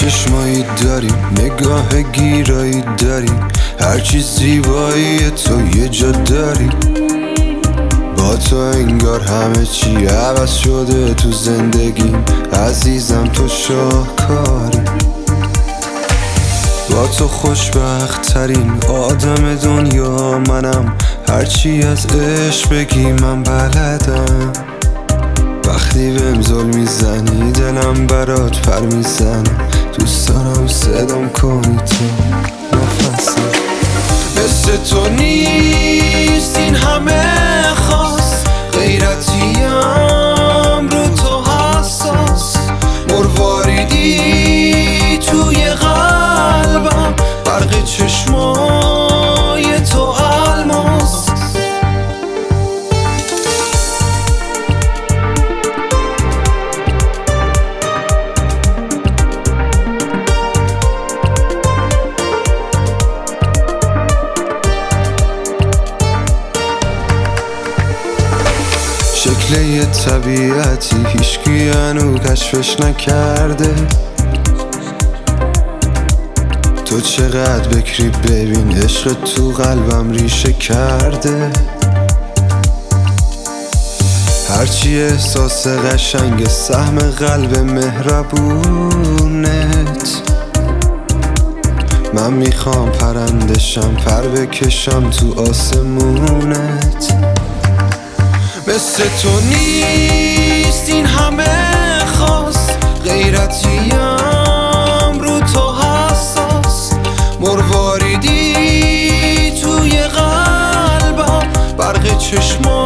چشمایی داری، نگاه گیرایی داری، هرچی زیبایی تو یه جا داری. با تو انگار همه چی عوض شده تو زندگیم، عزیزم تو شاهکاری. با تو خوشبخت ترین آدم دنیا منم، هرچی از عشق بگی من بلدم. وقتی بهم زل میزنی دلم برات پر میزنه، دوست دارم صدام کنی تو نفسم. مثل تو نیست این همه خاص، غیرتیم رو تو حساس. مرواریدی توی قلبم، برق چشمای تو الماس. شکل یه طبیعتی هیچکی هنو کشفش نکرده. تو چقدر بکری ببین عشق تو قلبم ریشه کرده. هرچی احساس قشنگ سهم قلب مهربونت، من میخوام پرندشم پر بکشم تو آسمونت. مثل تو نیست این همه خاص، غیرتیم رو تو حساس. مرواریدی توی قلبم، برق چشمام